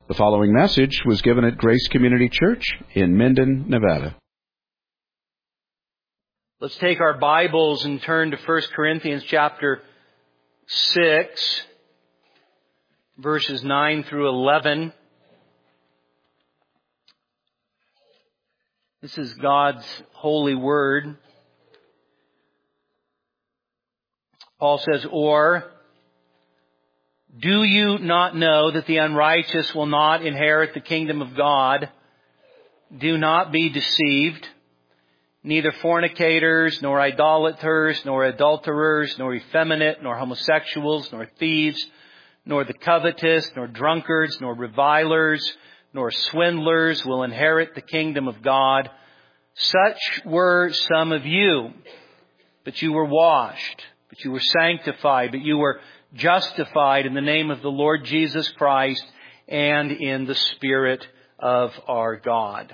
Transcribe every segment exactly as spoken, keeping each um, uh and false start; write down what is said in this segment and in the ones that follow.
The following message was given at Grace Community Church in Minden, Nevada. Let's take our Bibles and turn to First Corinthians chapter six, verses nine through eleven. This is God's holy word. Paul says, "Or do you not know that the unrighteous will not inherit the kingdom of God? Do not be deceived. Neither fornicators, nor idolaters, nor adulterers, nor effeminate, nor homosexuals, nor thieves, nor the covetous, nor drunkards, nor revilers, nor swindlers will inherit the kingdom of God. Such were some of you, but you were washed, but you were sanctified, but you were justified in the name of the Lord Jesus Christ and in the Spirit of our God."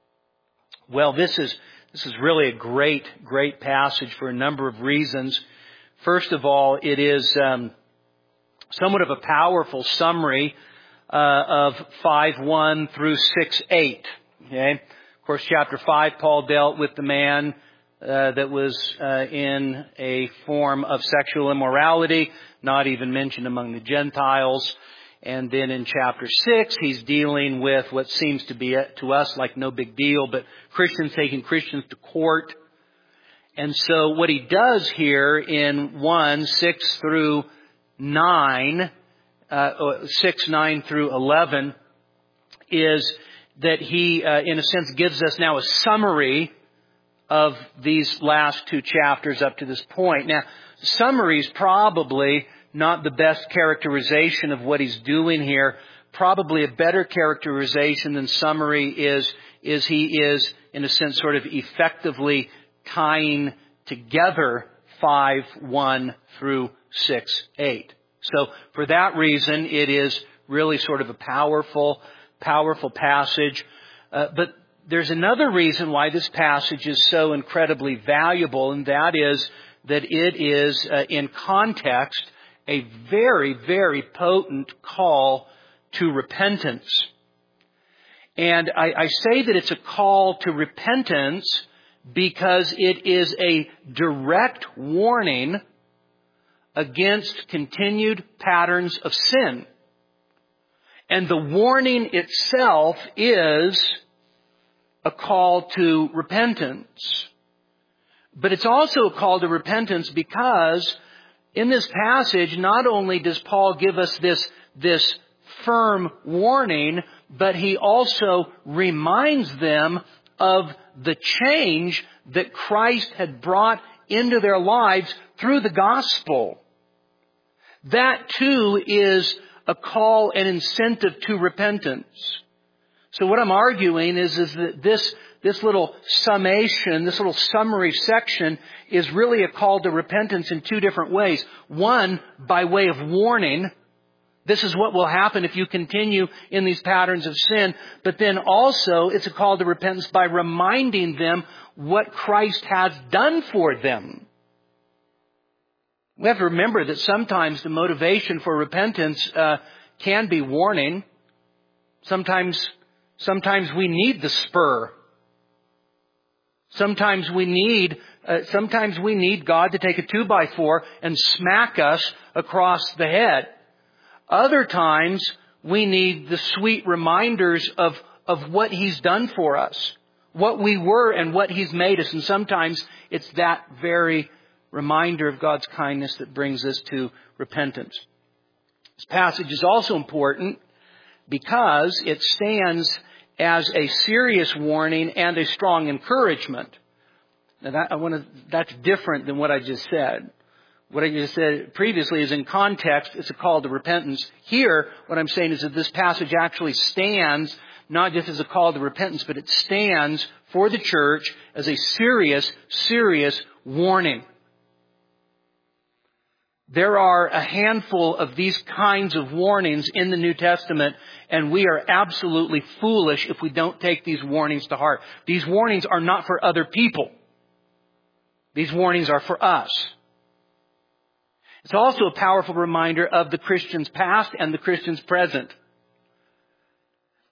Well, this is this is really a great, great passage for a number of reasons. First of all, it is um, somewhat of a powerful summary uh, of five one through six eight. Okay, of course, chapter five, Paul dealt with the man Uh, that was uh, in a form of sexual immorality, not even mentioned among the Gentiles. And then in chapter six, he's dealing with what seems to be, uh, to us, like no big deal, but Christians taking Christians to court. And so what he does here in one, six through nine, uh, six, nine through eleven, is that he, uh, in a sense, gives us now a summary of these last two chapters up to this point. Now, summary is probably not the best characterization of what he's doing here. Probably a better characterization than summary is, is he is, in a sense, sort of effectively tying together five one through six eight. So, for that reason, it is really sort of a powerful, powerful passage. Uh, but There's another reason why this passage is so incredibly valuable, and that is that it is, uh, in context, a very, very potent call to repentance. And I, I say that it's a call to repentance because it is a direct warning against continued patterns of sin. And the warning itself is a call to repentance. But it's also a call to repentance because in this passage, not only does Paul give us this, this firm warning, but he also reminds them of the change that Christ had brought into their lives through the gospel. That too is a call and incentive to repentance. So what I'm arguing is, is that this, this little summation, this little summary section is really a call to repentance in two different ways. One, by way of warning. This is what will happen if you continue in these patterns of sin. But then also, it's a call to repentance by reminding them what Christ has done for them. We have to remember that sometimes the motivation for repentance uh, can be warning. Sometimes Sometimes we need the spur. Sometimes we need, uh, sometimes we need God to take a two by four and smack us across the head. Other times we need the sweet reminders of, of what He's done for us, what we were and what He's made us. And sometimes it's that very reminder of God's kindness that brings us to repentance. This passage is also important because it stands as a serious warning and a strong encouragement. Now that, I want to, that's different than what I just said. What I just said previously is in context, it's a call to repentance. Here, what I'm saying is that this passage actually stands not just as a call to repentance, but it stands for the church as a serious, serious warning. There are a handful of these kinds of warnings in the New Testament, and we are absolutely foolish if we don't take these warnings to heart. These warnings are not for other people. These warnings are for us. It's also a powerful reminder of the Christian's past and the Christian's present.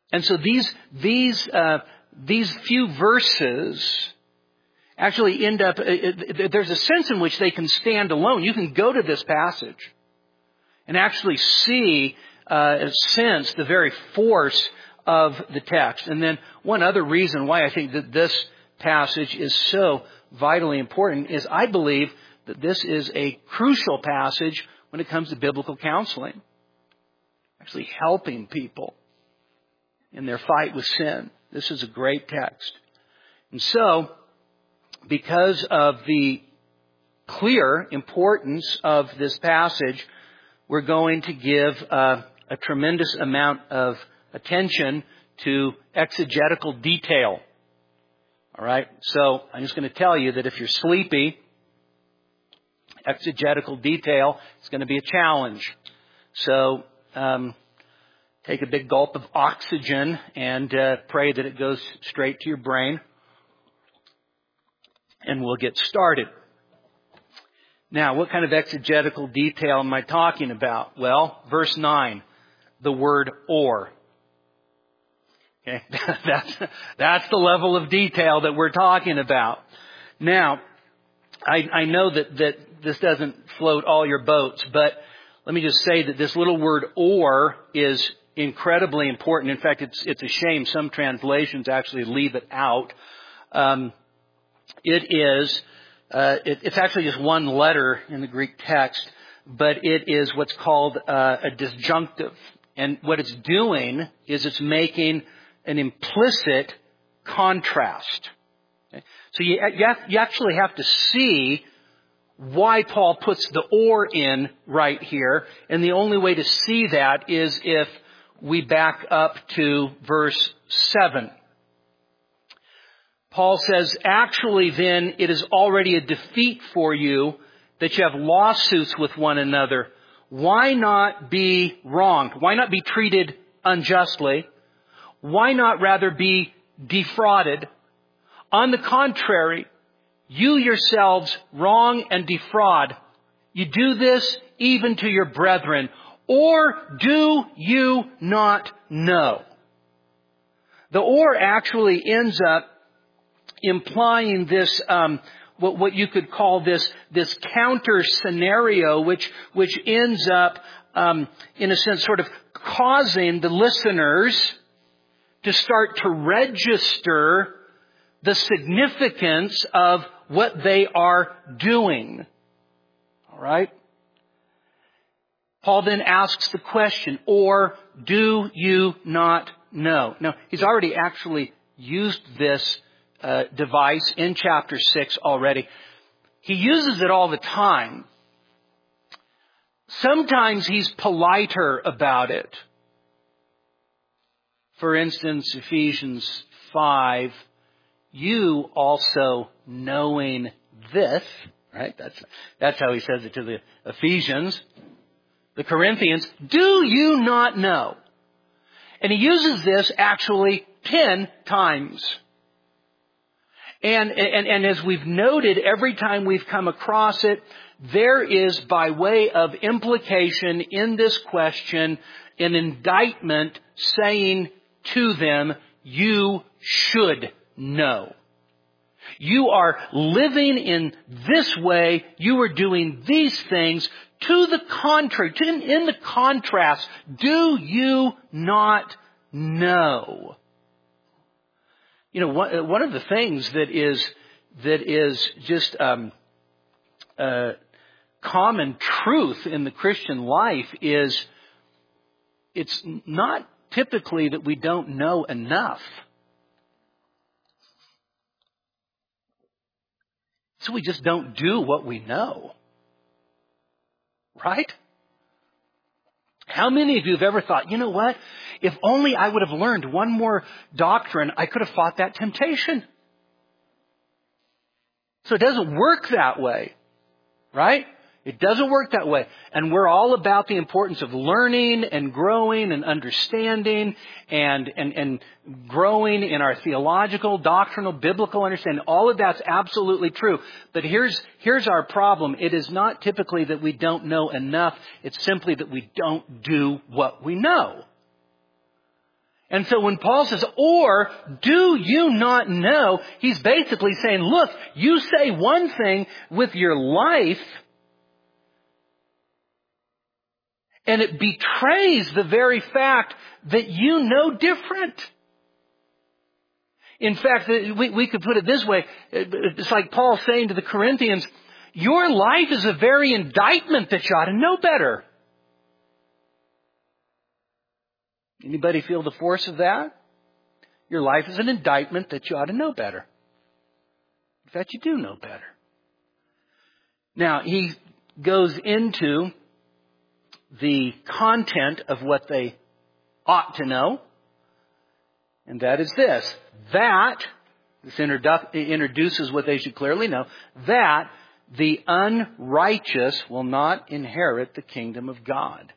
And so these, these, uh, these few verses actually end up, it, it, there's a sense in which they can stand alone. You can go to this passage and actually see, uh, sense the very force of the text. And then one other reason why I think that this passage is so vitally important is I believe that this is a crucial passage when it comes to biblical counseling. Actually helping people in their fight with sin. This is a great text. And so, because of the clear importance of this passage, we're going to give uh, a tremendous amount of attention to exegetical detail. All right? So, I'm just going to tell you that if you're sleepy, exegetical detail is going to be a challenge. So, um, take a big gulp of oxygen and uh, pray that it goes straight to your brain. And we'll get started. Now, what kind of exegetical detail am I talking about? Well, verse nine, the word or. Okay, that's, that's the level of detail that we're talking about. Now, I, I know that, that this doesn't float all your boats, but let me just say that this little word or is incredibly important. In fact, it's, it's a shame some translations actually leave it out. Um, it is, uh, it, it's actually just one letter in the Greek text, but it is what's called uh, a disjunctive. And what it's doing is it's making an implicit contrast. Okay? So you, you, have, you actually have to see why Paul puts the or in right here. And the only way to see that is if we back up to verse seven. Paul says, actually then it is already a defeat for you that you have lawsuits with one another. Why not be wronged? Why not be treated unjustly? Why not rather be defrauded? On the contrary, you yourselves wrong and defraud. You do this even to your brethren. Or do you not know? The or actually ends up implying this, um, what, what you could call this, this counter scenario, which, which ends up, um, in a sense, sort of causing the listeners to start to register the significance of what they are doing. All right? Paul then asks the question, or do you not know? Now, he's already actually used this uh, device in chapter six already. He uses it all the time. Sometimes he's politer about it. For instance, Ephesians five, you also knowing this, right? That's, that's how he says it to the Ephesians. The Corinthians, do you not know? And he uses this actually ten times. And, and, and as we've noted, every time we've come across it, there is, by way of implication in this question, an indictment saying to them, you should know. You are living in this way. You are doing these things. To the contrary, to, in the contrast, do you not know? You know, one, one of the things that is that is just um, uh, common truth in the Christian life is it's not typically that we don't know enough. So we just don't do what we know. Right? How many of you have ever thought, you know what? If only I would have learned one more doctrine, I could have fought that temptation. So it doesn't work that way. Right? It doesn't work that way. And we're all about the importance of learning and growing and understanding and, and, and growing in our theological, doctrinal, biblical understanding. All of that's absolutely true. But here's, here's our problem. It is not typically that we don't know enough. It's simply that we don't do what we know. And so when Paul says, or do you not know, he's basically saying, look, you say one thing with your life, and it betrays the very fact that you know different. In fact, we, we could put it this way. It's like Paul saying to the Corinthians, your life is a very indictment that you ought to know better. Anybody feel the force of that? Your life is an indictment that you ought to know better. In fact, you do know better. Now, he goes into the content of what they ought to know. And that is this. That, this introdu- introduces what they should clearly know, that the unrighteous will not inherit the kingdom of God.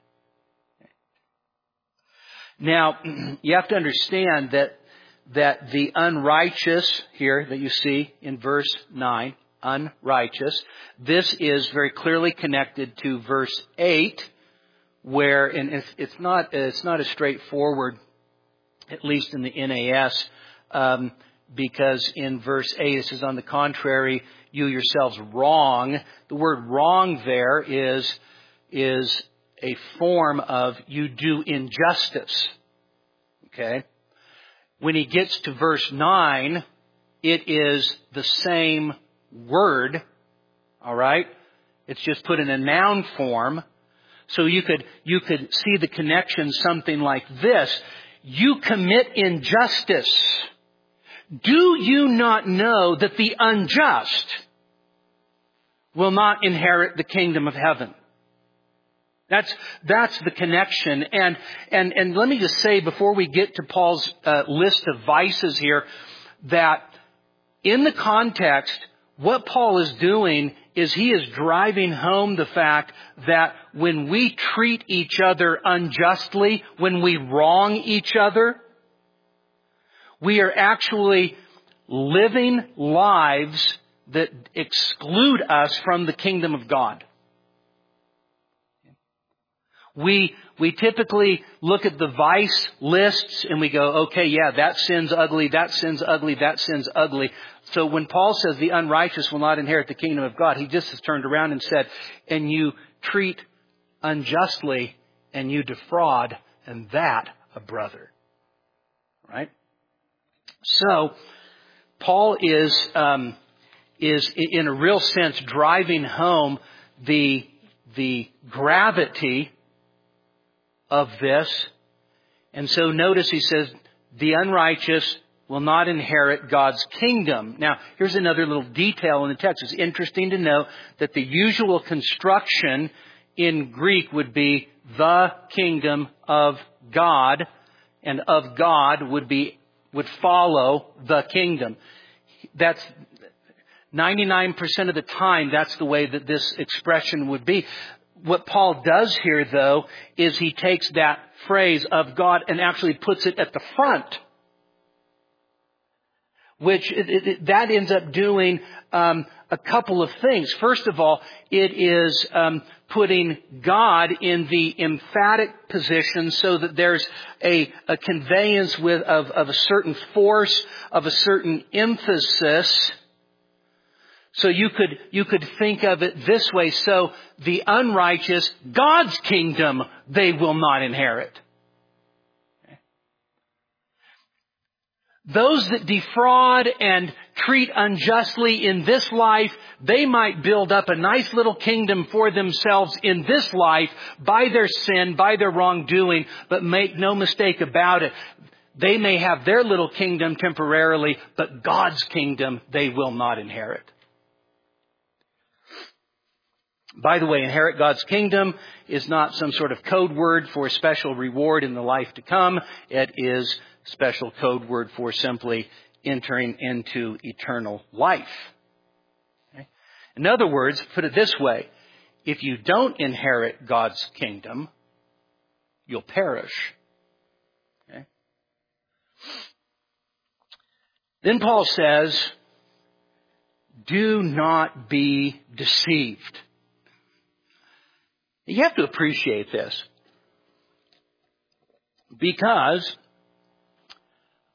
Now, you have to understand that that the unrighteous here that you see in verse nine, unrighteous, this is very clearly connected to verse eight, where, and it's, it's not it's not as straightforward, at least in the N A S, um, because in verse eight it says, on the contrary, you yourselves wrong. The word wrong there is is a form of you do injustice. Okay? When he gets to verse nine, it is the same word. All right? It's just put in a noun form. So you could you could see the connection something like this. You commit injustice. Do you not know that the unjust will not inherit the kingdom of heaven? That's, that's the connection. And, and, and let me just say before we get to Paul's uh, list of vices here, that in the context, what Paul is doing is he is driving home the fact that when we treat each other unjustly, when we wrong each other, we are actually living lives that exclude us from the kingdom of God. We we typically look at the vice lists and we go, okay, yeah, that sin's ugly, that sin's ugly, that sin's ugly. So when Paul says the unrighteous will not inherit the kingdom of God, he just has turned around and said, and you treat unjustly and you defraud, and that a brother. Right? So Paul is um, is in a real sense driving home the the gravity of this. And so notice he says, the unrighteous will not inherit God's kingdom. Now, here's another little detail in the text. It's interesting to note that the usual construction in Greek would be the kingdom of God, and of God would be would follow the kingdom. That's ninety-nine percent of the time, that's the way that this expression would be. What Paul does here, though, is he takes that phrase of God and actually puts it at the front. Which it, it, that ends up doing um, a couple of things. First of all, it is um, putting God in the emphatic position so that there's a, a conveyance with of, of a certain force, of a certain emphasis. So you could you could think of it this way. So the unrighteous, God's kingdom, they will not inherit. Those that defraud and treat unjustly in this life, they might build up a nice little kingdom for themselves in this life by their sin, by their wrongdoing, but make no mistake about it. They may have their little kingdom temporarily, but God's kingdom they will not inherit. By the way, inherit God's kingdom is not some sort of code word for a special reward in the life to come. It is special code word for simply entering into eternal life. Okay? In other words, put it this way, if you don't inherit God's kingdom, you'll perish. Okay? Then Paul says, do not be deceived. You have to appreciate this, because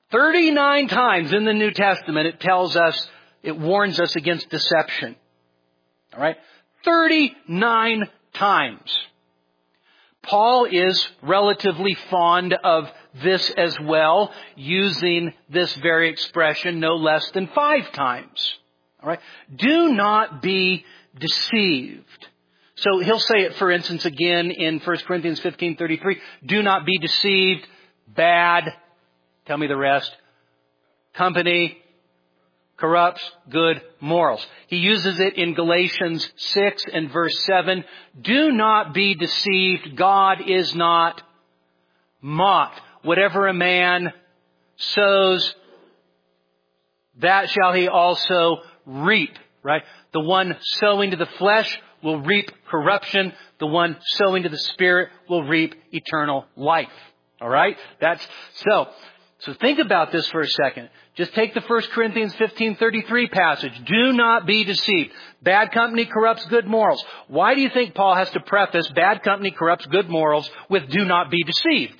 thirty-nine times in the New Testament it tells us, it warns us against deception. All right? thirty-nine times. Paul is relatively fond of this as well, using this very expression no less than five times. All right? Do not be deceived. So he'll say it, for instance, again in First Corinthians fifteen thirty-three. Do not be deceived. Bad. Tell me the rest. Company corrupts good morals. He uses it in Galatians six and verse seven. Do not be deceived. God is not mocked. Whatever a man sows, that shall he also reap. Right? The one sowing to the flesh will reap corruption. The one sowing to the Spirit will reap eternal life. All right? That's so. So think about this for a second. Just take the First Corinthians fifteen thirty-three passage. Do not be deceived. Bad company corrupts good morals. Why do you think Paul has to preface bad company corrupts good morals with do not be deceived?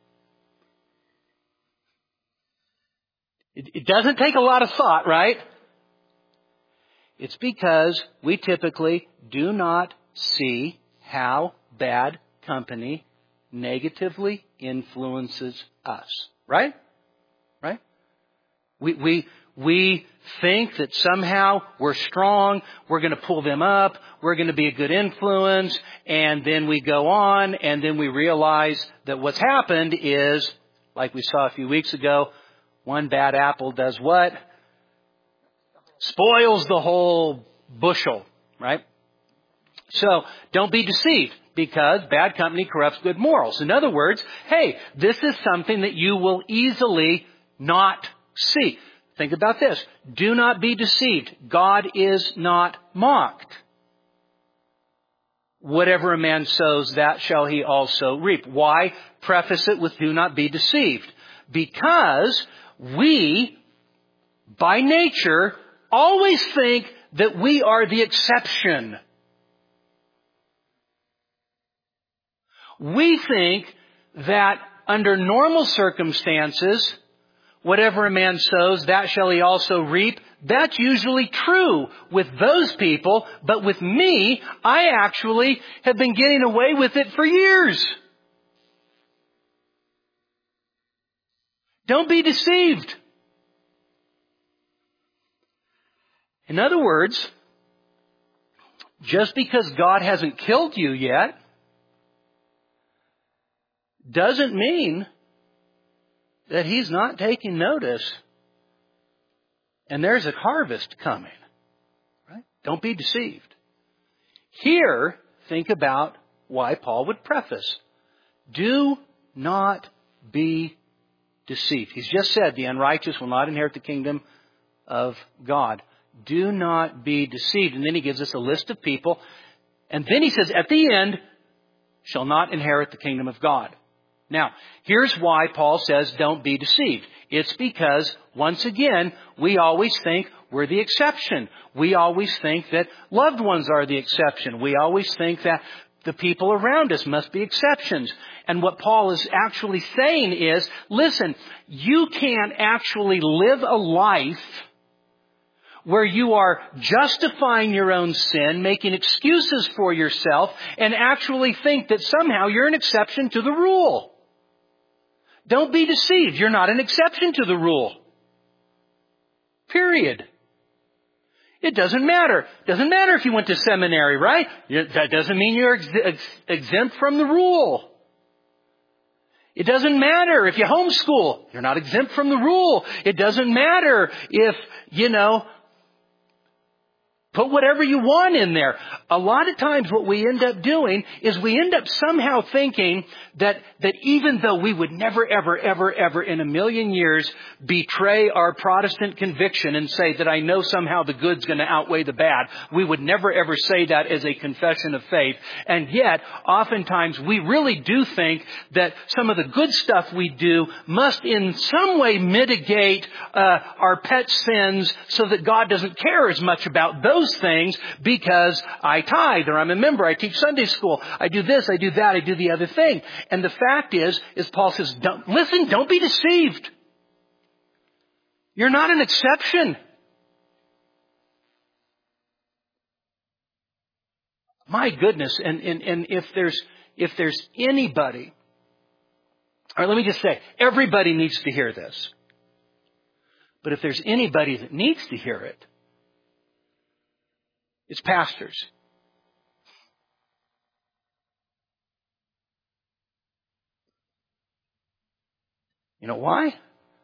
It, it doesn't take a lot of thought, right? It's because we typically do not see how bad company negatively influences us. Right? Right? We, we, we think that somehow we're strong, we're going to pull them up, we're going to be a good influence, and then we go on, and then we realize that what's happened is, like we saw a few weeks ago, one bad apple does what? Spoils the whole bushel, right? So, don't be deceived, because bad company corrupts good morals. In other words, hey, this is something that you will easily not see. Think about this. Do not be deceived. God is not mocked. Whatever a man sows, that shall he also reap. Why preface it with do not be deceived? Because we, by nature, always think that we are the exception. We think that under normal circumstances, whatever a man sows, that shall he also reap. That's usually true with those people, but with me, I actually have been getting away with it for years. Don't be deceived. In other words, just because God hasn't killed you yet, doesn't mean that He's not taking notice. And there's a harvest coming. Right? Don't be deceived. Here, think about why Paul would preface. Do not be deceived. He's just said the unrighteous will not inherit the kingdom of God. Do not be deceived. And then he gives us a list of people. And then he says, at the end, shall not inherit the kingdom of God. Now, here's why Paul says don't be deceived. It's because, once again, we always think we're the exception. We always think that loved ones are the exception. We always think that the people around us must be exceptions. And what Paul is actually saying is, listen, you can't actually live a life where you are justifying your own sin, making excuses for yourself, and actually think that somehow you're an exception to the rule. Don't be deceived. You're not an exception to the rule. Period. It doesn't matter. It doesn't matter if you went to seminary, right? That doesn't mean you're ex- ex- exempt from the rule. It doesn't matter if you homeschool. You're not exempt from the rule. It doesn't matter if, you know, put whatever you want in there. A lot of times what we end up doing is we end up somehow thinking that, that even though we would never, ever, ever, ever in a million years betray our Protestant conviction and say that I know somehow the good's going to outweigh the bad, we would never, ever say that as a confession of faith. And yet, oftentimes we really do think that some of the good stuff we do must in some way mitigate uh, our pet sins so that God doesn't care as much about those things because I tithe or I'm a member, I teach Sunday school, I do this, I do that, I do the other thing. And the fact is, is Paul says, don't, listen, don't be deceived. You're not an exception. My goodness. And, and, and if there's, if there's anybody, or let me just say, everybody needs to hear this. But if there's anybody that needs to hear it, it's pastors. You know why?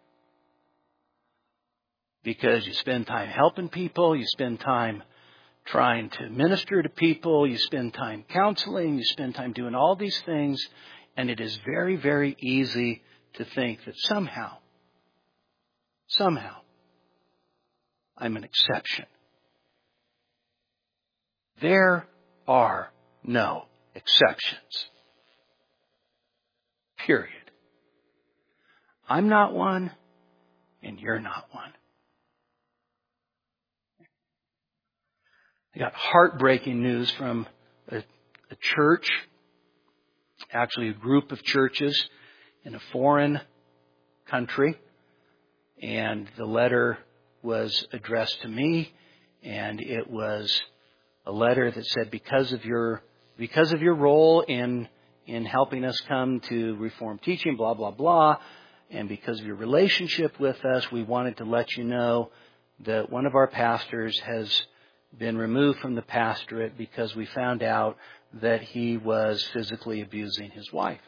Because you spend time helping people, you spend time trying to minister to people, you spend time counseling, you spend time doing all these things, and it is very, very easy to think that somehow, somehow, I'm an exception. There are no exceptions. Period. I'm not one, and you're not one. I got heartbreaking news from a, a church, actually a group of churches in a foreign country. And the letter was addressed to me, and it was a letter that said, because of your because of your role in in helping us come to Reformed teaching, blah, blah, blah, and because of your relationship with us, we wanted to let you know that one of our pastors has been removed from the pastorate because we found out that he was physically abusing his wife.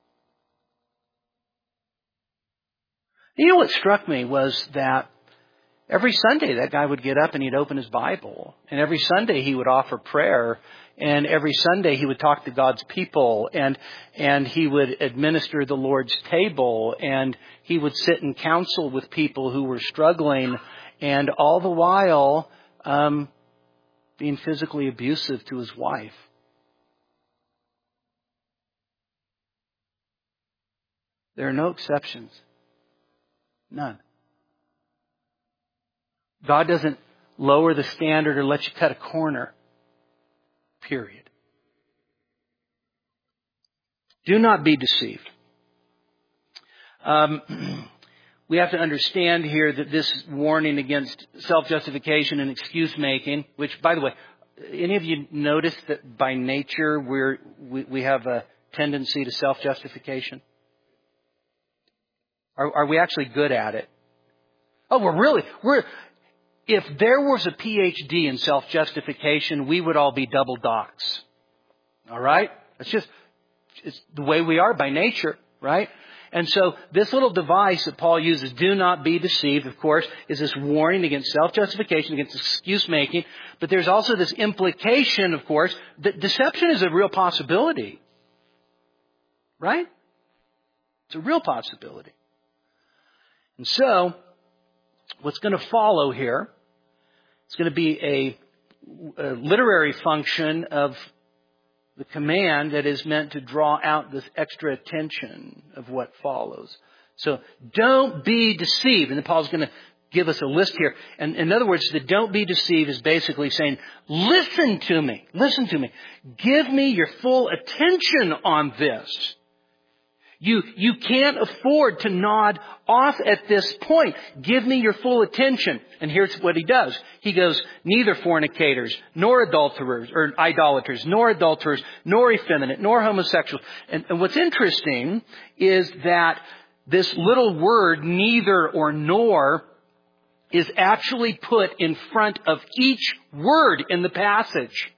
You know what struck me was that every Sunday that guy would get up and he'd open his Bible. And every Sunday he would offer prayer. And every Sunday he would talk to God's people. And and he would administer the Lord's table. And he would sit and counsel with people who were struggling. And all the while um, being physically abusive to his wife. There are no exceptions. None. God doesn't lower the standard or let you cut a corner. Period. Do not be deceived. Um, we have to understand here that this warning against self-justification and excuse-making, which, by the way, any of you notice that by nature we're, we, we have a tendency to self-justification? Are, are we actually good at it? Oh, we're really, we're, if there was a P H D in self-justification, we would all be double docs. All right? It's just, it's the way we are by nature, right? And so this little device that Paul uses, do not be deceived, of course, is this warning against self-justification, against excuse-making. But there's also this implication, of course, that deception is a real possibility. Right? It's a real possibility. And so, what's going to follow here is going to be a, a literary function of the command that is meant to draw out this extra attention of what follows. So, don't be deceived. And then Paul's going to give us a list here. And in other words, the don't be deceived is basically saying, listen to me. Listen to me. Give me your full attention on this. You, you can't afford to nod off at this point. Give me your full attention. And here's what he does. He goes, neither fornicators, nor adulterers, or idolaters, nor adulterers, nor effeminate, nor homosexuals. And, and what's interesting is that this little word, neither or nor, is actually put in front of each word in the passage.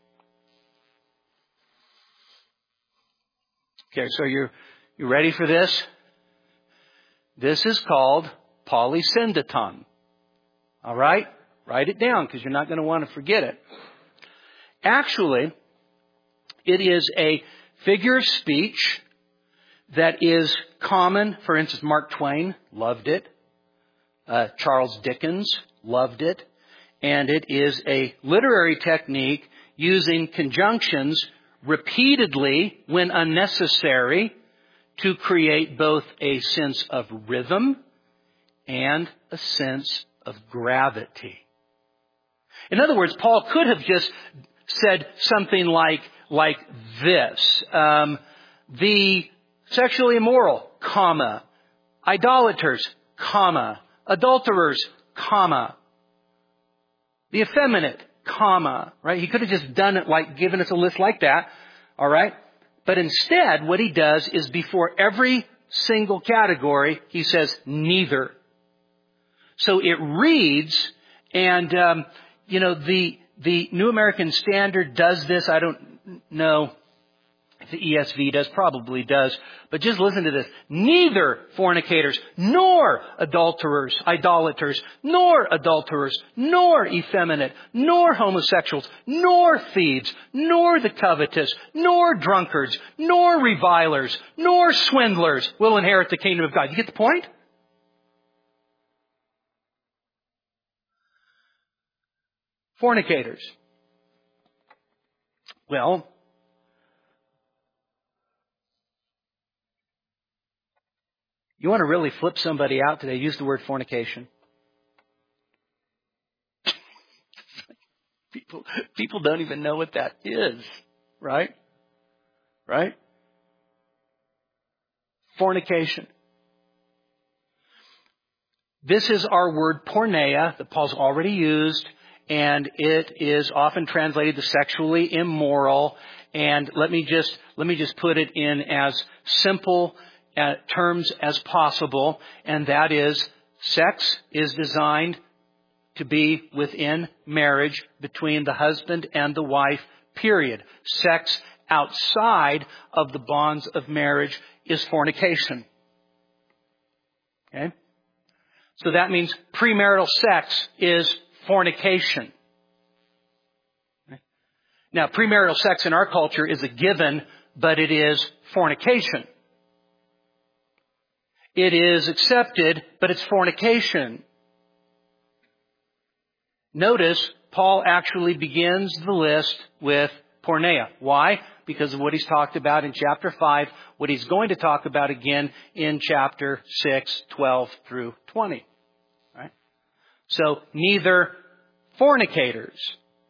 Okay, so you're You ready for this? This is called polysyndeton. All right? Write it down because you're not going to want to forget it. Actually, it is a figure of speech that is common. For instance, Mark Twain loved it. Uh, Charles Dickens loved it. And it is a literary technique using conjunctions repeatedly when unnecessary to create both a sense of rhythm and a sense of gravity. In other words, Paul could have just said something like, like this. Um, the sexually immoral, comma, idolaters, comma, adulterers, comma, the effeminate, comma, right? He could have just done it like, given us a list like that, all right? But instead, what he does is before every single category, he says neither. So it reads, and, um, you know, the, the New American Standard does this. I don't know if the E S V does, probably does. But just listen to this. Neither fornicators, nor adulterers, idolaters, nor adulterers, nor effeminate, nor homosexuals, nor thieves, nor the covetous, nor drunkards, nor revilers, nor swindlers will inherit the kingdom of God. You get the point? Fornicators. Well, you want to really flip somebody out today, use the word fornication. People, people don't even know what that is, right? Right? Fornication. This is our word porneia that Paul's already used, and it is often translated to sexually immoral. And let me just let me just put it in as simple uh, terms as possible, and that is, sex is designed to be within marriage between the husband and the wife, period. Sex outside of the bonds of marriage is fornication. Okay? So that means premarital sex is fornication. Now, premarital sex in our culture is a given, but it is fornication. It is accepted, but it's fornication. Notice, Paul actually begins the list with porneia. Why? Because of what he's talked about in chapter five, what he's going to talk about again in chapter six, twelve through twenty. Right? So, neither fornicators.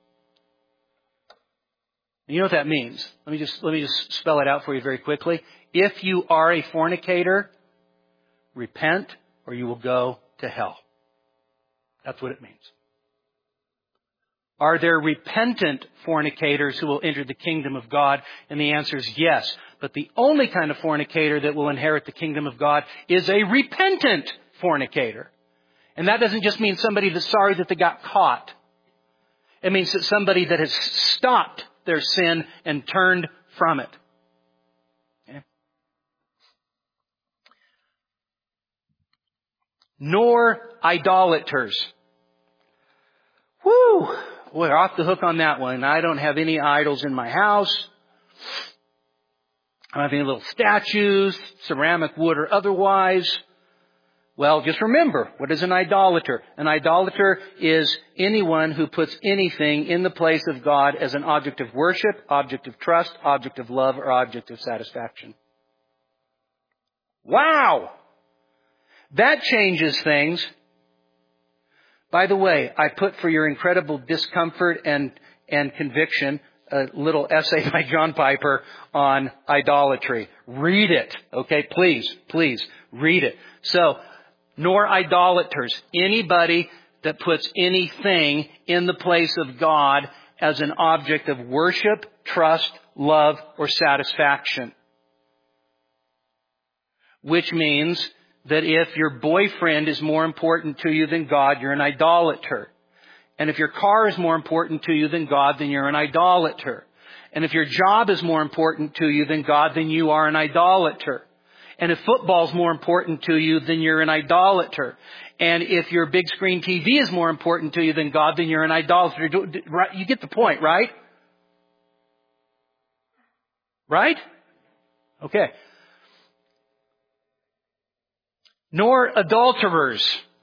You know what that means? Let me just, let me just spell it out for you very quickly. If you are a fornicator, repent or you will go to hell. That's what it means. Are there repentant fornicators who will enter the kingdom of God? And the answer is yes. But the only kind of fornicator that will inherit the kingdom of God is a repentant fornicator. And that doesn't just mean somebody that's sorry that they got caught. It means that somebody that has stopped their sin and turned from it. Okay? Nor idolaters. Woo! We're off the hook on that one. I don't have any idols in my house. I don't have any little statues, ceramic, wood, or otherwise. Well, just remember, what is an idolater? An idolater is anyone who puts anything in the place of God as an object of worship, object of trust, object of love, or object of satisfaction. Wow! That changes things. By the way, I put for your incredible discomfort and, and conviction a little essay by John Piper on idolatry. Read it. Okay, please, please, read it. So, nor idolaters. Anybody that puts anything in the place of God as an object of worship, trust, love, or satisfaction. Which means that if your boyfriend is more important to you than God, you're an idolater. And if your car is more important to you than God, then you're an idolater. And if your job is more important to you than God, then you are an idolater. And if football is more important to you, then you're an idolater. And if your big screen T V is more important to you than God, then you're an idolater. You get the point, right? Right? Okay. Nor adulterers.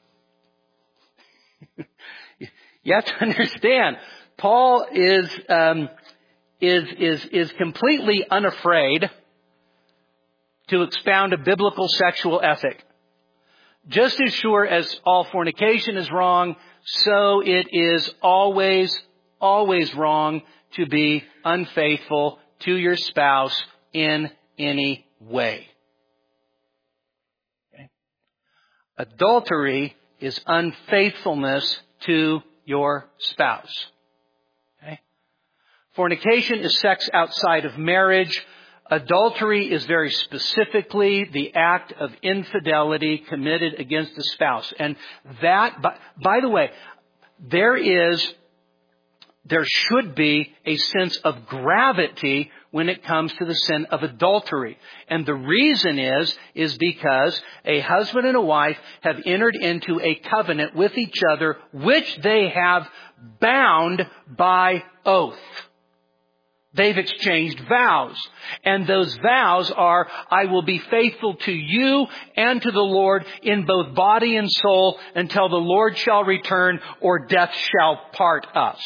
You have to understand, Paul is um, is is is completely unafraid to expound a biblical sexual ethic. Just as sure as all fornication is wrong, so it is always, always wrong to be unfaithful to your spouse in any way. Okay? Adultery is unfaithfulness to your spouse. Okay? Fornication is sex outside of marriage. Adultery is very specifically the act of infidelity committed against a spouse. And that, by, by the way, there is, there should be a sense of gravity when it comes to the sin of adultery. And the reason is, is because a husband and a wife have entered into a covenant with each other, which they have bound by oath. They've exchanged vows. And those vows are, I will be faithful to you and to the Lord in both body and soul until the Lord shall return or death shall part us.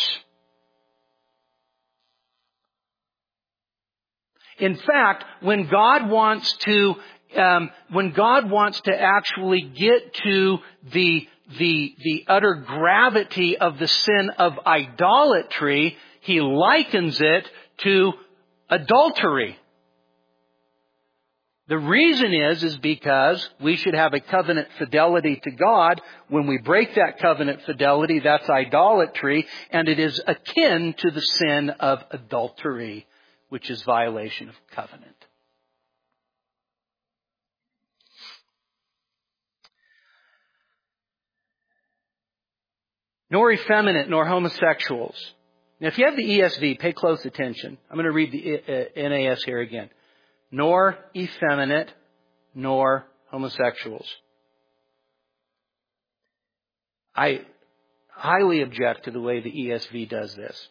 In fact, when God wants to, um, when God wants to actually get to the, the, the utter gravity of the sin of idolatry, He likens it to adultery. The reason is, is because we should have a covenant fidelity to God. When we break that covenant fidelity, that's idolatry, and it is akin to the sin of adultery, which is violation of covenant. Nor effeminate, nor homosexuals. Now, if you have the E S V, pay close attention. I'm going to read the N A S here again. Nor effeminate, nor homosexuals. I highly object to the way the E S V does this.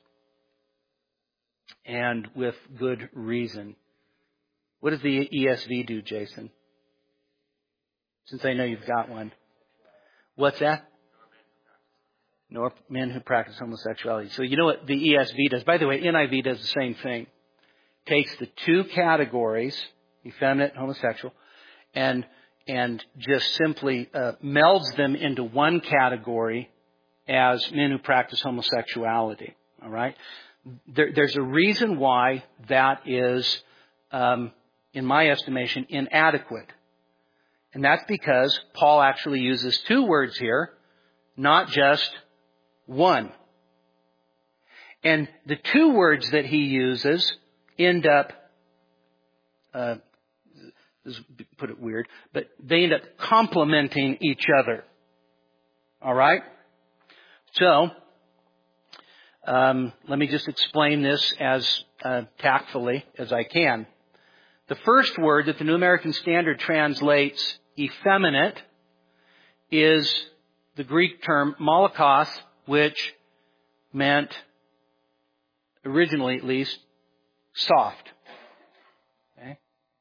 And with good reason. What does the E S V do, Jason? Since I know you've got one. What's that? Nor men who practice homosexuality. So you know what the E S V does? By the way, N I V does the same thing. Takes the two categories, effeminate and homosexual, and and just simply uh, melds them into one category as men who practice homosexuality. All right? There, there's a reason why that is, um, in my estimation, inadequate. And that's because Paul actually uses two words here, not just one. And the two words that he uses end up, uh, this is, put it weird, but they end up complementing each other. All right? So, Um, let me just explain this as uh, tactfully as I can. The first word that the New American Standard translates effeminate is the Greek term malakos, which meant, originally at least, soft. Okay?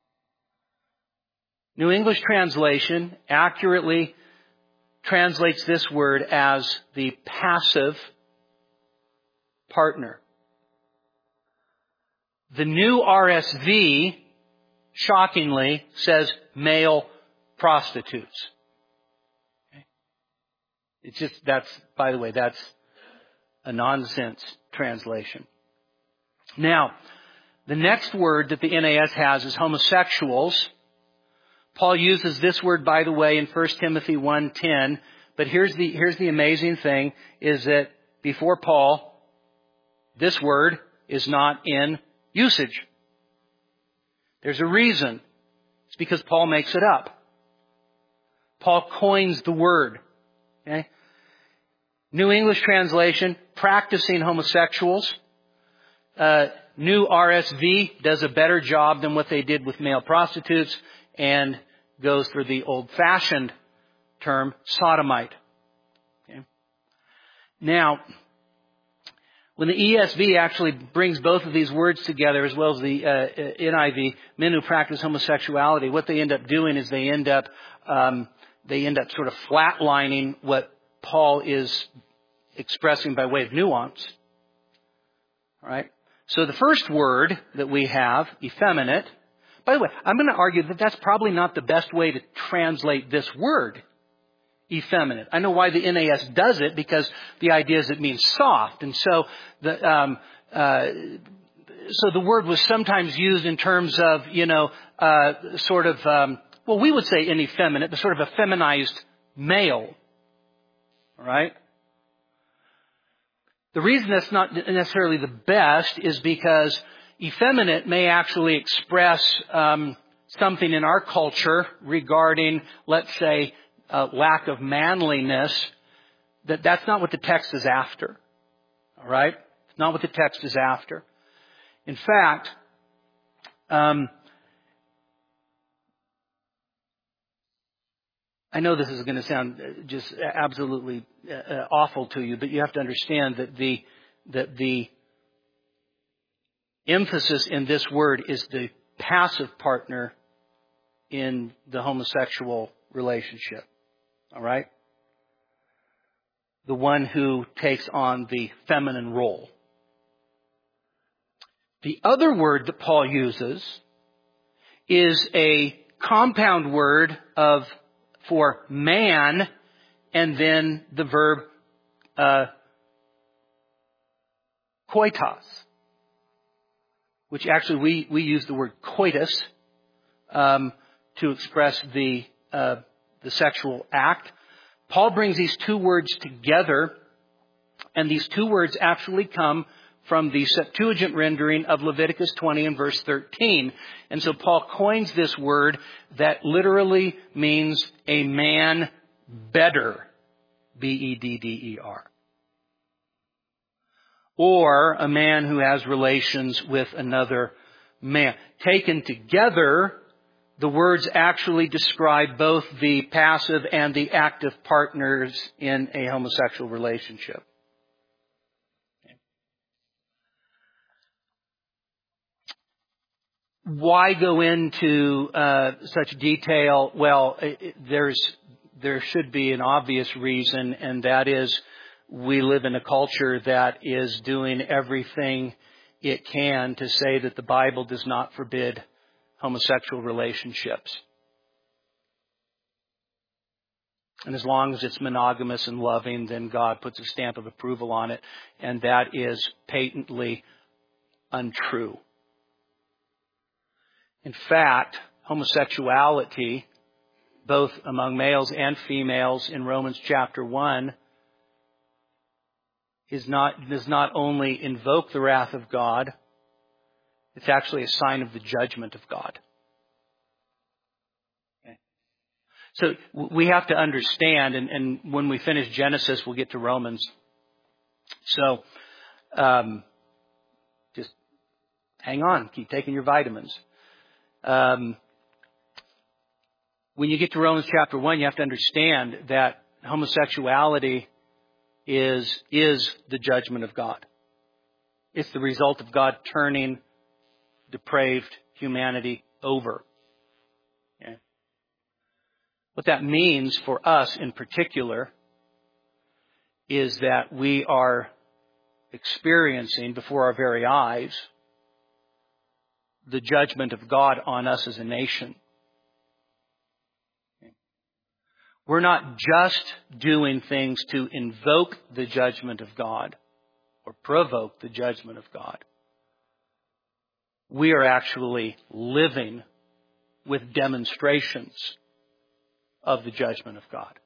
New English translation accurately translates this word as the passive partner. The new R S V, shockingly, says male prostitutes. Okay? It's just, that's, by the way, that's a nonsense translation. Now, the next word that the N A S has is homosexuals. Paul uses this word, by the way, in First Timothy one ten. But here's the, here's the amazing thing, is that before Paul, this word is not in usage. There's a reason. It's because Paul makes it up. Paul coins the word. Okay? New English translation, practicing homosexuals. Uh, New R S V does a better job than what they did with male prostitutes and goes for the old-fashioned term, sodomite. Okay? Now, when the E S V actually brings both of these words together, as well as the uh, N I V, men who practice homosexuality, what they end up doing is they end up um, they end up sort of flatlining what Paul is expressing by way of nuance. All right. So the first word that we have, effeminate. By the way, I'm going to argue that that's probably not the best way to translate this word. Effeminate. I know why the N A S does it, because the idea is it means soft. And so the, um, uh, so the word was sometimes used in terms of, you know, uh, sort of, um, well, we would say an effeminate, but sort of a feminized male. All right? The reason that's not necessarily the best is because effeminate may actually express um, something in our culture regarding, let's say, uh, lack of manliness. That that's not what the text is after. All right? It's not what the text is after. In fact, um, I know this is going to sound just absolutely uh, awful to you, but you have to understand that the that the emphasis in this word is the passive partner in the homosexual relationship. All right? The one who takes on the feminine role. The other word that Paul uses is a compound word of for man, and then the verb uh, koitos, which actually we, we use the word coitus um, to express the uh, the sexual act. Paul brings these two words together, and these two words actually come from the Septuagint rendering of Leviticus twenty and verse thirteen. And so Paul coins this word that literally means a man better, B E D D E R. Or a man who has relations with another man. Taken together, the words actually describe both the passive and the active partners in a homosexual relationship. Why go into uh, such detail? Well, it, there's there should be an obvious reason, and that is we live in a culture that is doing everything it can to say that the Bible does not forbid homosexual relationships. And as long as it's monogamous and loving, then God puts a stamp of approval on it, and that is patently untrue. In fact, homosexuality, both among males and females in Romans chapter one, is not, does not only invoke the wrath of God, it's actually a sign of the judgment of God. Okay. So we have to understand, and, and when we finish Genesis, we'll get to Romans. So um, just hang on, keep taking your vitamins. Um, when you get to Romans chapter one, you have to understand that homosexuality is, is the judgment of God. It's the result of God turning depraved humanity over. Okay. What that means for us in particular is that we are experiencing before our very eyes the judgment of God on us as a nation. We're not just doing things to invoke the judgment of God or provoke the judgment of God. We are actually living with demonstrations of the judgment of God.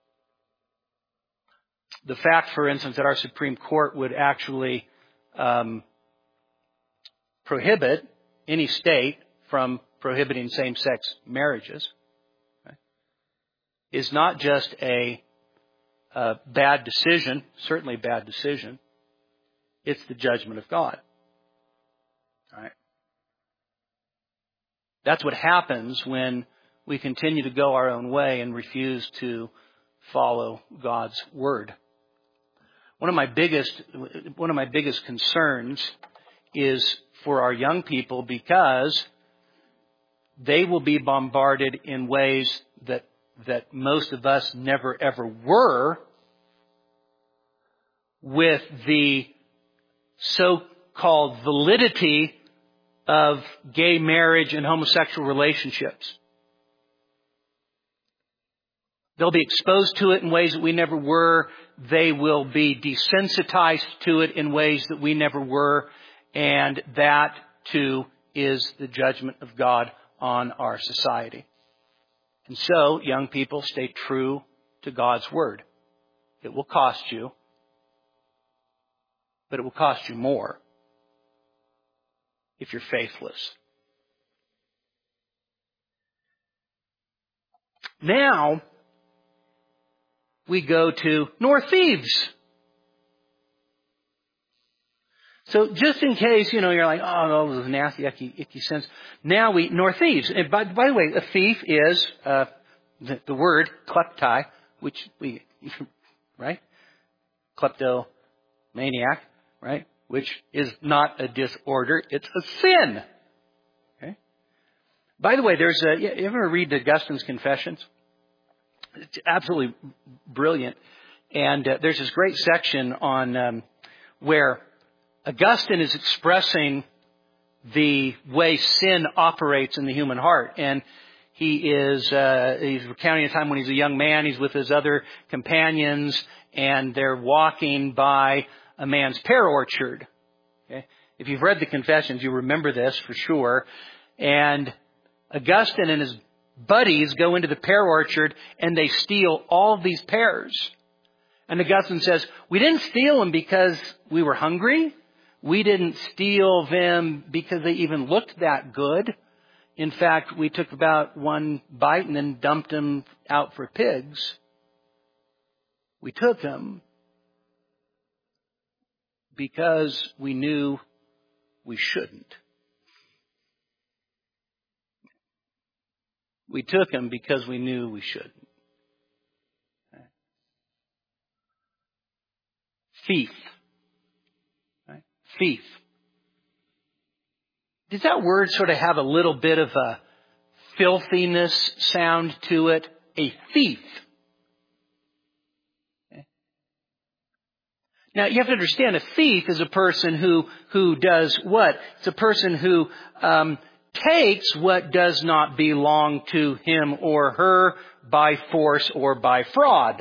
The fact, for instance, that our Supreme Court would actually um, prohibit any state from prohibiting same-sex marriages, okay, is not just a, a bad decision, certainly a bad decision. It's the judgment of God. All right. That's what happens when we continue to go our own way and refuse to follow God's word. One of my biggest, one of my biggest concerns is for our young people, because they will be bombarded in ways that that most of us never ever were with the so-called validity of gay marriage and homosexual relationships. They'll be exposed to it in ways that we never were. They will be desensitized to it in ways that we never were. And that, too, is the judgment of God on our society. And so, young people, stay true to God's word. It will cost you. But it will cost you more if you're faithless. Now, we go to nor thieves. So just in case, you know, you're like, oh, those nasty, icky, icky sins. Now we, nor thieves. And by, by the way, a thief is uh, the, the word kleptai, which we, right? Kleptomaniac, right? Which is not a disorder, it's a sin. Okay. By the way, there's a, you ever read Augustine's Confessions? It's absolutely brilliant. And uh, there's this great section on um, where Augustine is expressing the way sin operates in the human heart. And he is, uh, he's recounting a time when he's a young man. He's with his other companions and they're walking by a man's pear orchard. Okay? If you've read the Confessions, you remember this for sure. And Augustine and his buddies go into the pear orchard and they steal all of these pears. And Augustine says, we didn't steal them because we were hungry. We didn't steal them because they even looked that good. In fact, we took about one bite and then dumped them out for pigs. We took them because we knew we shouldn't. We took them because we knew we shouldn't. Thief. Right? Thief. Does that word sort of have a little bit of a filthiness sound to it? A thief. Okay. Now you have to understand, a thief is a person who who does what? It's a person who um, takes what does not belong to him or her by force or by fraud.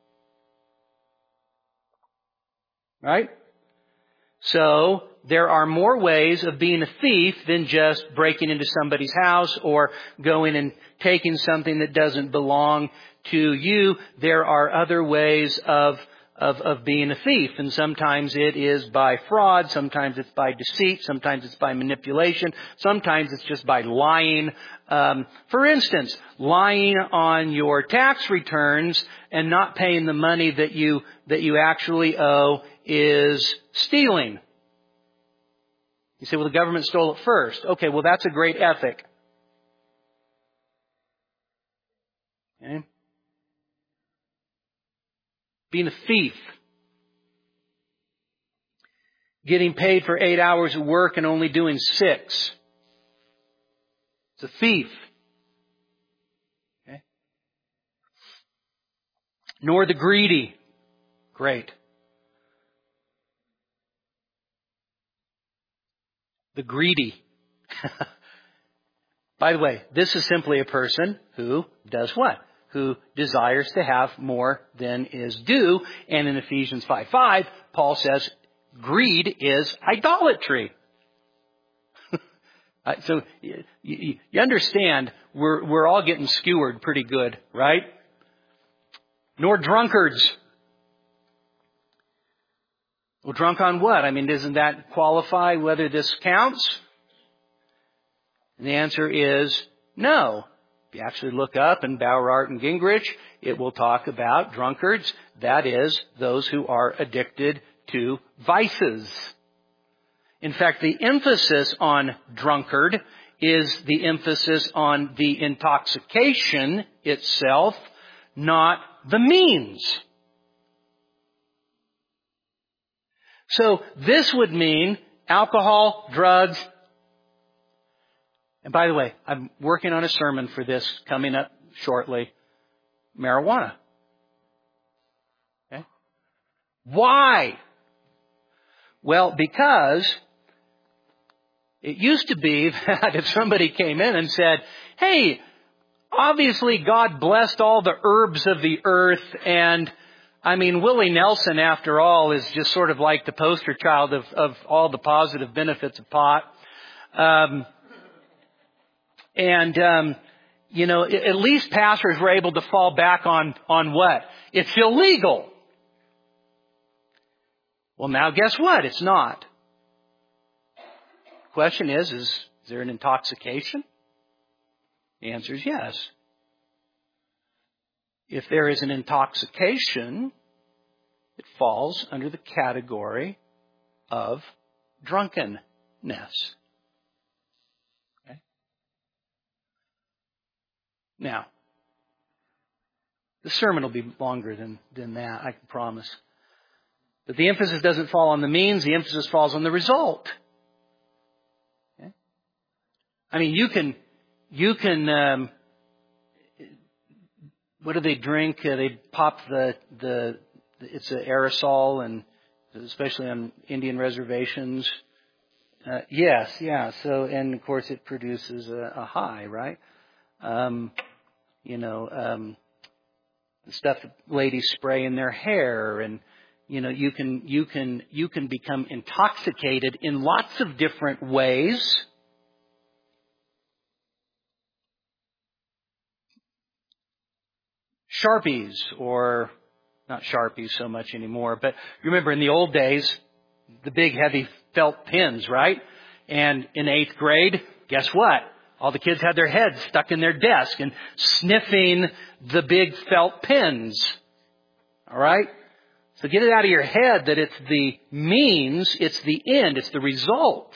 Right? So, there are more ways of being a thief than just breaking into somebody's house or going and taking something that doesn't belong to you. There are other ways of, of, of being a thief. And sometimes it is by fraud. Sometimes it's by deceit. Sometimes it's by manipulation. Sometimes it's just by lying. Um, for instance, lying on your tax returns and not paying the money that you, that you actually owe is stealing. You say, well, the government stole it first. Okay, well, that's a great ethic. Okay? Being a thief. Getting paid for eight hours of work and only doing six. It's a thief. Okay? Nor the greedy. Great. The greedy. By the way, this is simply a person who does what? Who desires to have more than is due. And in Ephesians five five, Paul says greed is idolatry. So you, you, you understand, we're, we're all getting skewered pretty good, right? Nor drunkards. Well, drunk on what? I mean, doesn't that qualify whether this counts? And the answer is no. If you actually look up in Bauer, and Gingrich, it will talk about drunkards. That is, those who are addicted to vices. In fact, the emphasis on drunkard is the emphasis on the intoxication itself, not the means. So this would mean alcohol, drugs. And by the way, I'm working on a sermon for this coming up shortly. Marijuana. Okay? Why? Well, because it used to be that if somebody came in and said, hey, obviously God blessed all the herbs of the earth, and I mean, Willie Nelson, after all, is just sort of like the poster child of, of all the positive benefits of pot. Um, and, um, you know, at least pastors were able to fall back on, on what? It's illegal. Well, now guess what? It's not. The question is, is, is there an intoxication? The answer is yes. If there is an intoxication, it falls under the category of drunkenness. Okay? Now, the sermon will be longer than, than that, I can promise. But the emphasis doesn't fall on the means, the emphasis falls on the result. Okay? I mean, you can, you can, um, what do they drink? Uh, they pop the, the, it's an aerosol, and especially on Indian reservations. Uh, yes, yeah. So, and of course it produces a, a high, right? Um, you know, um, the stuff that ladies spray in their hair, and, you know, you can, you can, you can become intoxicated in lots of different ways. Sharpies, or not Sharpies so much anymore, but remember in the old days, the big heavy felt pins, right? And in eighth grade, guess what? All the kids had their heads stuck in their desk and sniffing the big felt pins. All right? So get it out of your head that it's the means, it's the end, it's the result.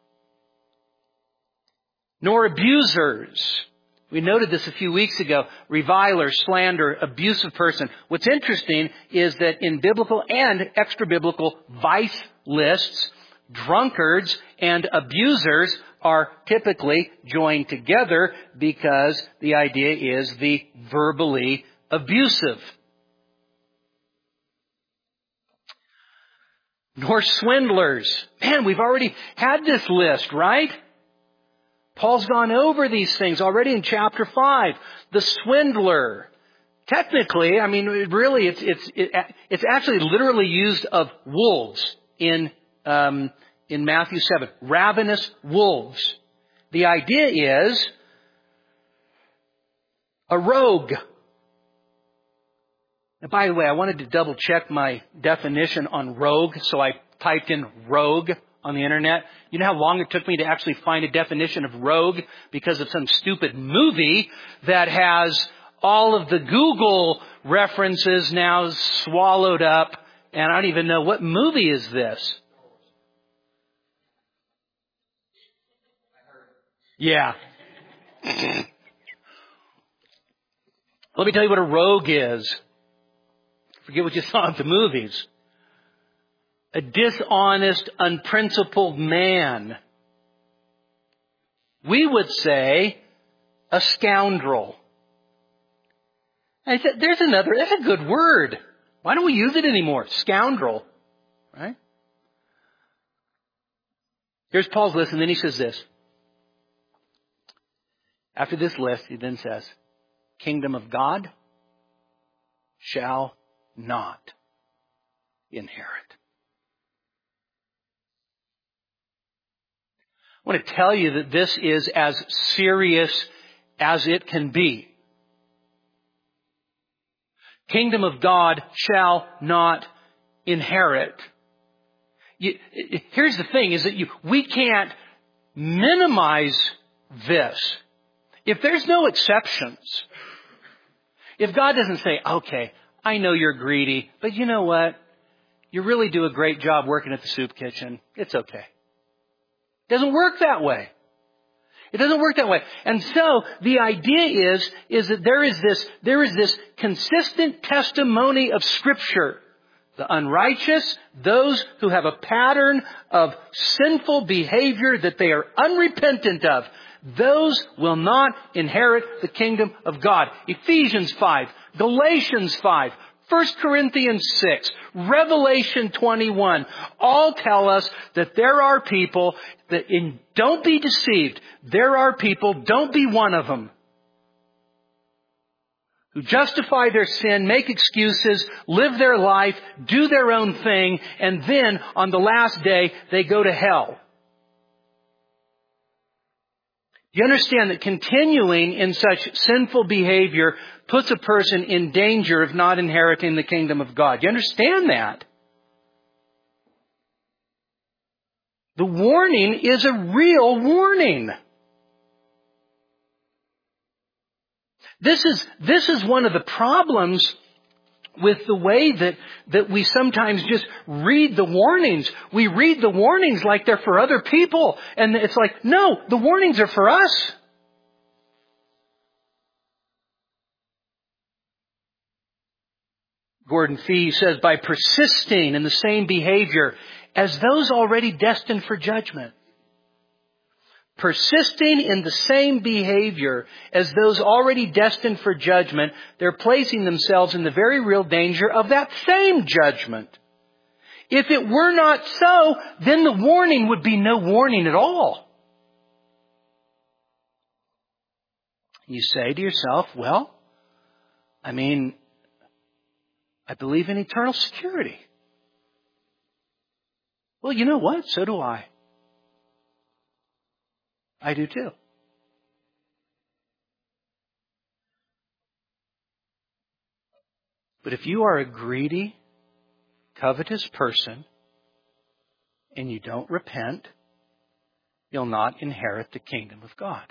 Nor abusers. We noted this a few weeks ago. Reviler, slander, abusive person. What's interesting is that in biblical and extra-biblical vice lists, drunkards and abusers are typically joined together because the idea is the verbally abusive. Nor swindlers. Man, we've already had this list, right? Paul's gone over these things already in chapter five. The swindler. Technically, I mean, really, it's it's it, it's actually literally used of wolves in um, in Matthew seven. Ravenous wolves. The idea is a rogue. And by the way, I wanted to double check my definition on rogue, so I typed in rogue on the internet. You know how long it took me to actually find a definition of rogue? Because of some stupid movie that has all of the Google references now swallowed up. And I don't even know, what movie is this? Yeah. Let me tell you what a rogue is. Forget what you saw at the movies. A dishonest, unprincipled man. We would say a scoundrel. And I said, there's another, that's a good word. Why don't we use it anymore? Scoundrel. Right? Here's Paul's list, and then he says this. After this list, he then says, Kingdom of God shall not inherit. I want to tell you that this is as serious as it can be. Kingdom of God shall not inherit. You, here's the thing, is that you, we can't minimize this. If there's no exceptions, if God doesn't say, okay, I know you're greedy, but you know what? You really do a great job working at the soup kitchen. It's okay. It doesn't work that way. It doesn't work that way. And so the idea is, is that there is this, there is this consistent testimony of Scripture. The unrighteous, those who have a pattern of sinful behavior that they are unrepentant of, those will not inherit the kingdom of God. Ephesians five, Galatians five, First Corinthians six, Revelation twenty-one, all tell us that there are people that, in, don't be deceived, there are people, don't be one of them, who justify their sin, make excuses, live their life, do their own thing, and then on the last day they go to hell. You understand that continuing in such sinful behavior puts a person in danger of not inheriting the kingdom of God. You understand that? The warning is a real warning. This is, this is one of the problems with the way that, that we sometimes just read the warnings. We read the warnings like they're for other people. And it's like, no, the warnings are for us. Gordon Fee says, by persisting in the same behavior as those already destined for judgment. Persisting in the same behavior as those already destined for judgment, they're placing themselves in the very real danger of that same judgment. If it were not so, then the warning would be no warning at all. You say to yourself, well, I mean, I believe in eternal security. Well, you know what? So do I. I do too. But if you are a greedy, covetous person and you don't repent, you'll not inherit the kingdom of God.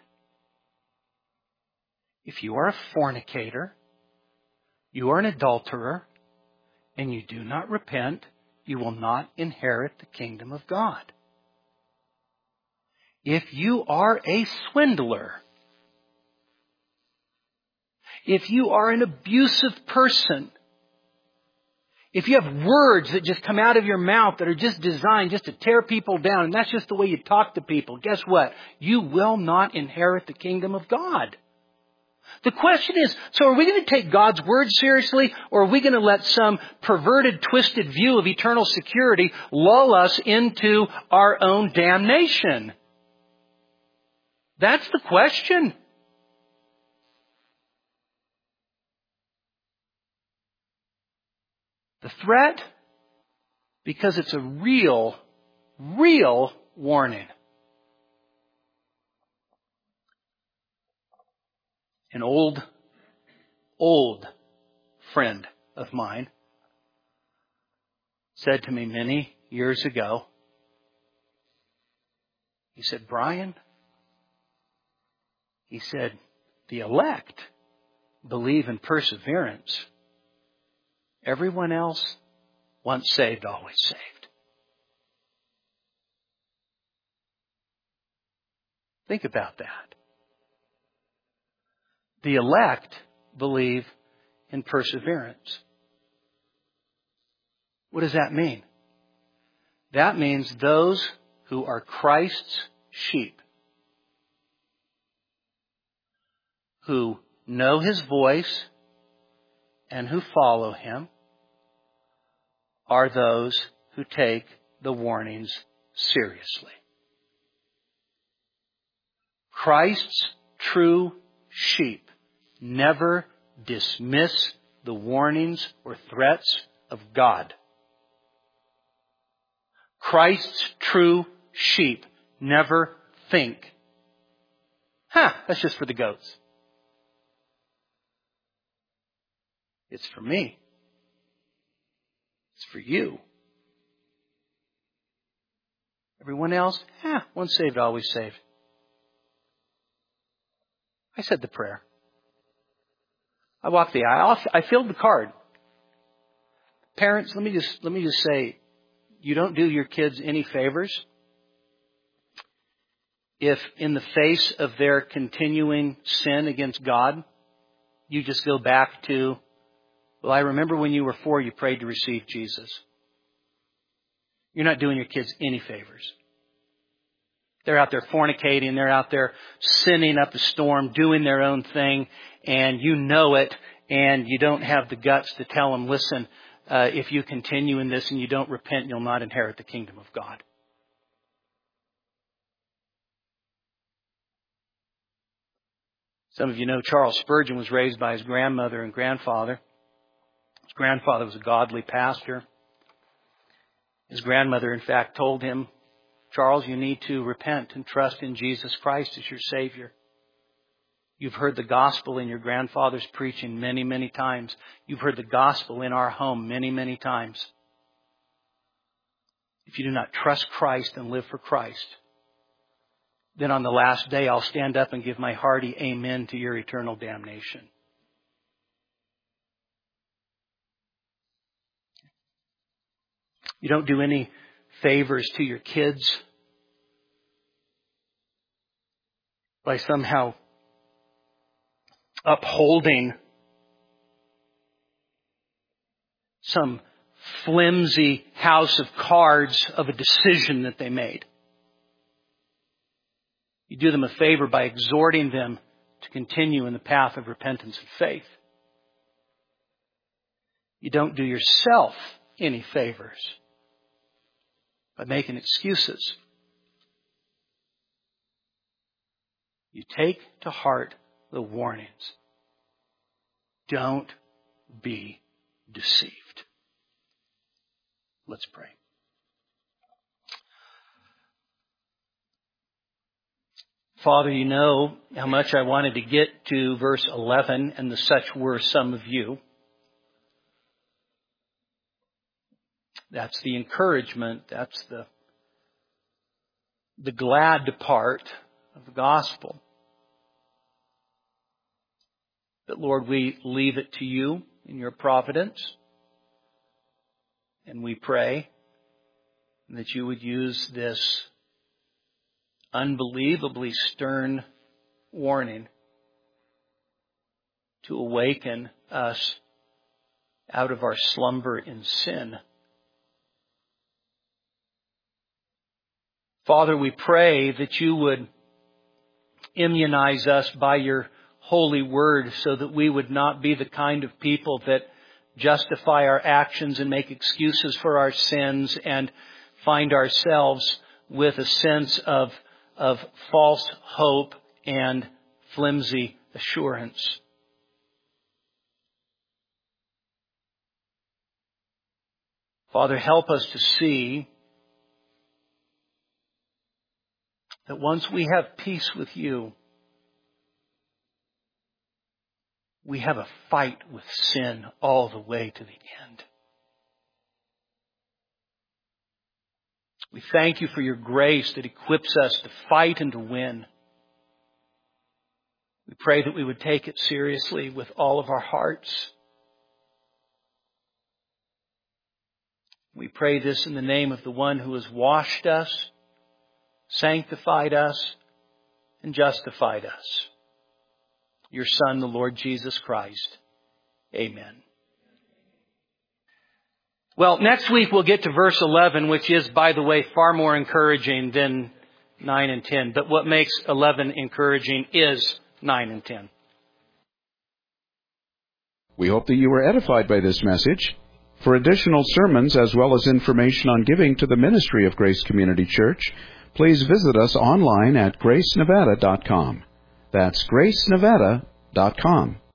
If you are a fornicator, you are an adulterer, and you do not repent, you will not inherit the kingdom of God. If you are a swindler, if you are an abusive person, if you have words that just come out of your mouth that are just designed just to tear people down, and that's just the way you talk to people, guess what? You will not inherit the kingdom of God. The question is, so are we going to take God's word seriously, or are we going to let some perverted, twisted view of eternal security lull us into our own damnation? That's the question. The threat, because it's a real, real warning. An old, old friend of mine said to me many years ago, he said, Brian, he said, the elect believe in perseverance. Everyone else, once saved, always saved. Think about that. The elect believe in perseverance. What does that mean? That means those who are Christ's sheep, who know His voice and who follow Him, are those who take the warnings seriously. Christ's true sheep never dismiss the warnings or threats of God. Christ's true sheep never think, huh, that's just for the goats. It's for me. It's for you. Everyone else, eh, once saved, always saved. I said the prayer. I walked the aisle. I filled the card. Parents, let me just let me just say, you don't do your kids any favors if in the face of their continuing sin against God, you just go back to, well, I remember when you were four, you prayed to receive Jesus. You're not doing your kids any favors. They're out there fornicating. They're out there sinning up a storm, doing their own thing, and you know it, and you don't have the guts to tell them, listen, uh, if you continue in this and you don't repent, you'll not inherit the kingdom of God. Some of you know Charles Spurgeon was raised by his grandmother and grandfather. His grandfather was a godly pastor. His grandmother, in fact, told him, Charles, you need to repent and trust in Jesus Christ as your Savior. You've heard the gospel in your grandfather's preaching many, many times. You've heard the gospel in our home many, many times. if you do not trust Christ and live for Christ, then on the last day I'll stand up and give my hearty amen to your eternal damnation. You don't do any favors to your kids by somehow upholding some flimsy house of cards of a decision that they made. You do them a favor by exhorting them to continue in the path of repentance and faith. You don't do yourself any favors by making excuses. You take to heart the warnings. Don't be deceived. Let's pray. Father, you know how much I wanted to get to verse eleven, and the such were some of you. That's the encouragement. That's the, the glad part of the gospel. But Lord, we leave it to you in your providence. And we pray that you would use this unbelievably stern warning to awaken us out of our slumber in sin. Father, we pray that you would immunize us by your holy word so that we would not be the kind of people that justify our actions and make excuses for our sins and find ourselves with a sense of, of false hope and flimsy assurance. Father, help us to see that once we have peace with you, we have a fight with sin all the way to the end. We thank you for your grace that equips us to fight and to win. We pray that we would take it seriously with all of our hearts. We pray this in the name of the one who has washed us, sanctified us, and justified us. Your Son, the Lord Jesus Christ. Amen. Well, next week we'll get to verse eleven, which is, by the way, far more encouraging than nine and ten. But what makes eleven encouraging is nine and ten. We hope that you were edified by this message. For additional sermons as well as information on giving to the ministry of Grace Community Church, please visit us online at grace nevada dot com. That's grace nevada dot com.